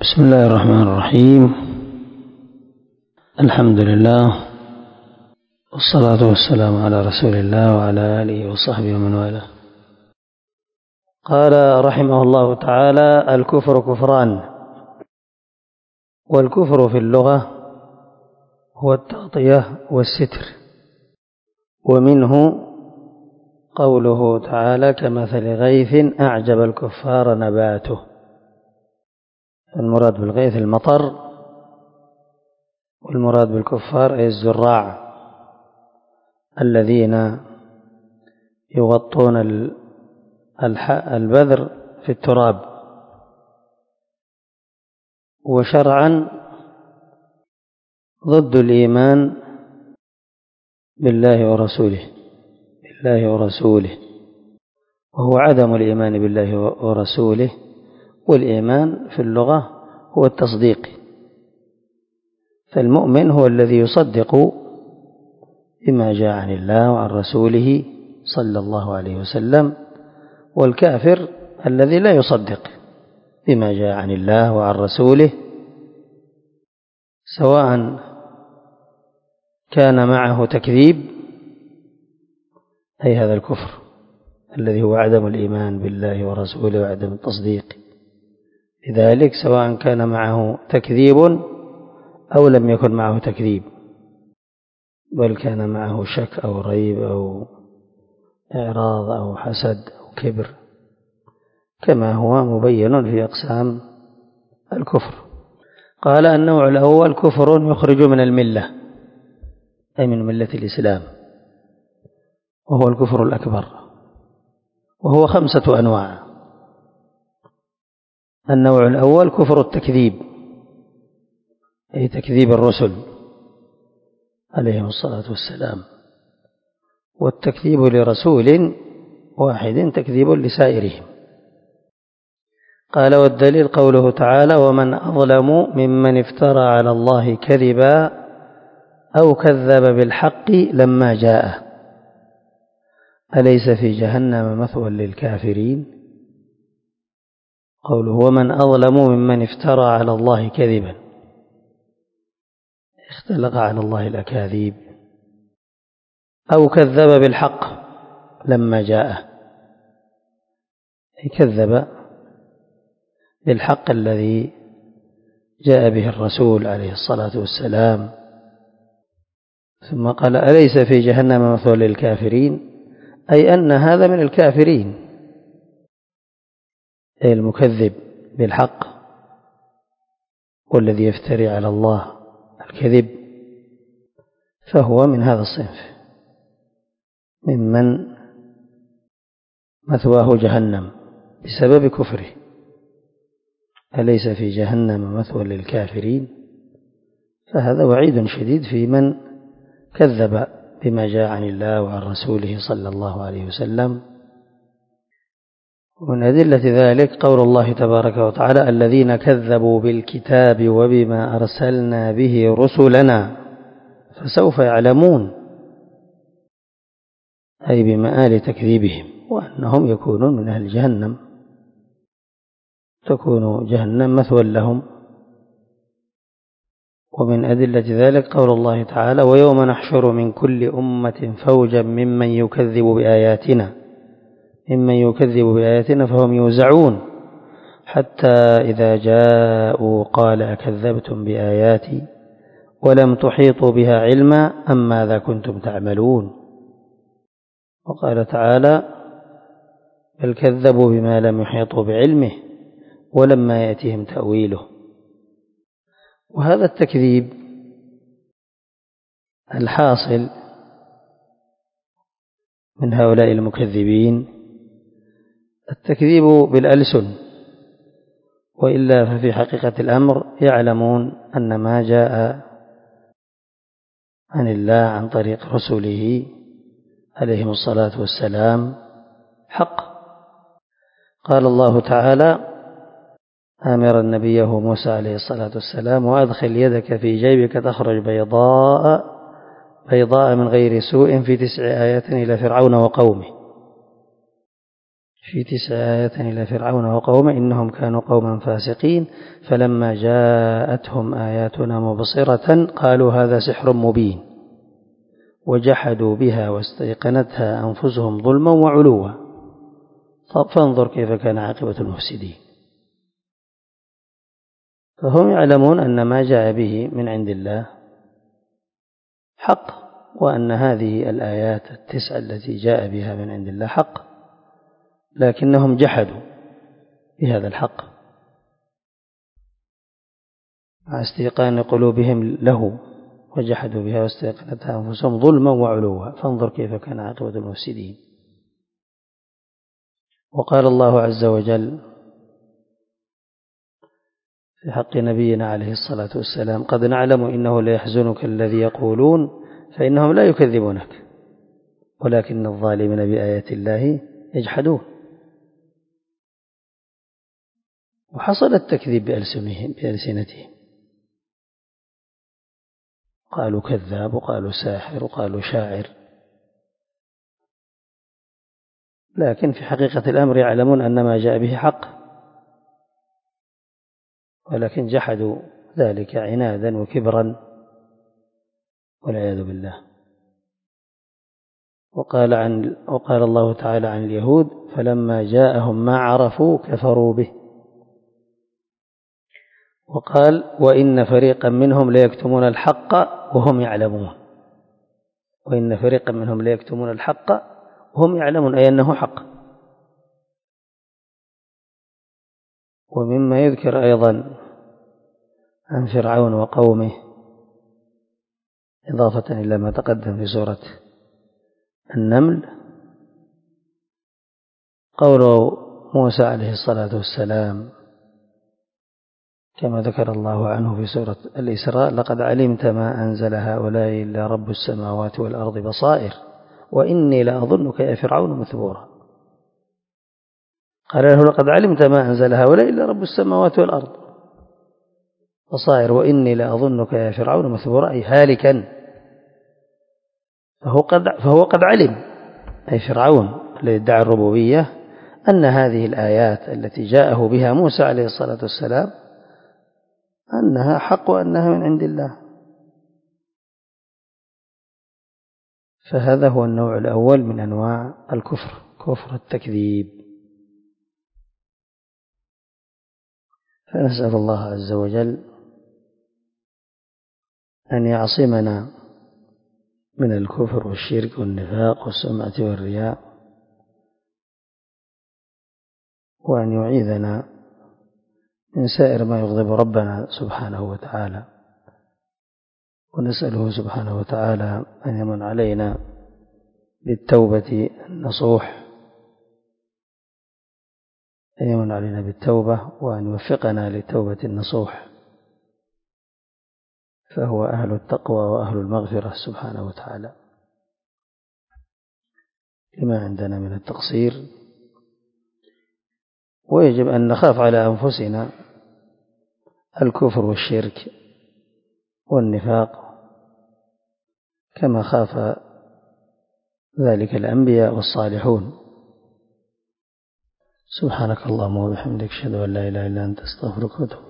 بسم الله الرحمن الرحيم. الحمد لله والصلاة والسلام على رسول الله وعلى آله وصحبه ومن والاه. قال رحمه الله تعالى: الكفر كفران. والكفر في اللغة هو التغطية والستر، ومنه قوله تعالى: كمثل غيث أعجب الكفار نباته. المراد بالغيث المطر، والمراد بالكفار أي الزراع الذين يغطون البذر في التراب. وشرعا ضد الإيمان بالله ورسوله، وهو عدم الإيمان بالله ورسوله. والإيمان في اللغة هو التصديق، فالمؤمن هو الذي يصدق بما جاء عن الله وعن رسوله صلى الله عليه وسلم، والكافر الذي لا يصدق بما جاء عن الله وعن رسوله، سواء كان معه تكذيب، أي هذا الكفر الذي هو عدم الإيمان بالله ورسوله وعدم التصديق، لذلك سواء كان معه تكذيب أو لم يكن معه تكذيب، بل كان معه شك أو ريب أو إعراض أو حسد أو كبر، كما هو مبين في أقسام الكفر. قال: النوع الأول كفر يخرج من الملة، أي من ملة الإسلام، وهو الكفر الأكبر، وهو 5 أنواع. النوع الأول كفر التكذيب، أي تكذيب الرسل عليهم الصلاة والسلام، والتكذيب لرسول واحد تكذيب لسائرهم. قال: والدليل قوله تعالى: ومن أظلم ممن افترى على الله كذبا أو كذب بالحق لما جاءه أليس في جهنم مثوى للكافرين. قوله: ومن أظلم ممن افترى على الله كذبا، اختلق على الله الأكاذيب، أو كذب بالحق لما جاءه، كذب بالحق الذي جاء به الرسول عليه الصلاة والسلام. ثم قال: أليس في جهنم مثوى للكافرين، أي أن هذا من الكافرين، أي المكذب بالحق والذي يفتري على الله الكذب، فهو من هذا الصنف، ممن مثواه جهنم بسبب كفره. أليس في جهنم مثوى للكافرين، فهذا وعيد شديد في من كذب بما جاء عن الله وعن رسوله صلى الله عليه وسلم. ومن أدلة ذلك قول الله تبارك وتعالى: الذين كذبوا بالكتاب وبما أرسلنا به رسلنا فسوف يعلمون، أي بمآل تكذيبهم، وأنهم يكونون من أهل جهنم، تكون جهنم مثوى لهم. ومن أدلة ذلك قول الله تعالى: ويوم نحشر من كل أمة فوجا ممن يكذب بآياتنا فهم يوزعون حتى إذا جاءوا قال أكذبتم بآياتي ولم تحيطوا بها علما أم ماذا كنتم تعملون. وقال تعالى: بل كذبوا بما لم يحيطوا بعلمه ولما يأتهم تأويله. وهذا التكذيب الحاصل من هؤلاء المكذبين التكذيب بالألسن، وإلا ففي حقيقة الأمر يعلمون أن ما جاء عن الله عن طريق رسله عليهم الصلاة والسلام حق. قال الله تعالى آمرا نبيه موسى عليه الصلاة والسلام: وأدخل يدك في جيبك تخرج بيضاء من غير سوء في 9 آيات إلى فرعون وقومه. في 9 آيات إلى فرعون وقومه إنهم كانوا قوما فاسقين فلما جاءتهم آياتنا مبصرة قالوا هذا سحر مبين وجحدوا بها واستيقنتها أنفسهم ظلما وعلوا فانظر كيف كان عاقبة المفسدين. فهم يعلمون أن ما جاء به من عند الله حق، وأن هذه الآيات 9 التي جاء بها من عند الله حق، لكنهم جحدوا بهذا الحق مع استيقان قلوبهم له، وجحدوا بها واستيقنتها أنفسهم ظلما وعلوا فانظر كيف كان عاقبة المفسدين. وقال الله عز وجل في حق نبينا عليه الصلاة والسلام قد نعلم إنه ليحزنك الذي يقولون فإنهم لا يكذبونك ولكن الظالمين بآيات الله يجحدون. وحصل التكذيب بألسنتهم، قالوا كذاب وقالوا ساحر وقالوا شاعر، لكن في حقيقة الأمر يعلمون أن ما جاء به حق، ولكن جحدوا ذلك عنادا وكبرا والعياذ بالله. وقال الله تعالى عن اليهود فلما جاءهم ما عرفوا كفروا به. وقال وإن فريقا منهم ليكتمون الحق وهم يعلمون، وإن فريقا منهم ليكتمون الحق وهم يعلمون أي أنه حق. ومما يذكر أيضا عن فرعون وقومه إضافة إلى ما تقدم في سورة النمل قول موسى عليه الصلاة والسلام كما ذكر الله عنه في سورة الإسراء لقد علمت ما أنزل هؤلاء إلا رب السماوات والأرض بصائر وإني لأظنك يا فرعون مثبورا. قال له لقد علمت ما أنزل هؤلاء إلا رب السماوات والأرض بصائر وإني لأظنك يا فرعون مثبورا أي هالكا. فهو قد علم أي فرعون الذي ادعى الربوبية أن هذه الآيات التي جاءه بها موسى عليه الصلاة والسلام أنها حق وأنها من عند الله. فهذا هو النوع الأول من أنواع الكفر، كفر التكذيب. فنسأل الله عز وجل أن يعصمنا من الكفر والشرك والنفاق والسمعة والرياء، وأن يعيذنا من سائر ما يغضب ربنا سبحانه وتعالى. ونسأله سبحانه وتعالى أن يمن علينا بالتوبة النصوح، أن يمن علينا بالتوبة وأن يوفقنا للتوبة النصوح، فهو أهل التقوى وأهل المغفرة سبحانه وتعالى لما عندنا من التقصير. ويجب أن نخاف على أنفسنا الكفر والشرك والنفاق كما خاف ذلك الأنبياء والصالحون. سبحانك اللهم وبحمدك أشهد أن لا إله إلا أنت أستغفرك وأتوب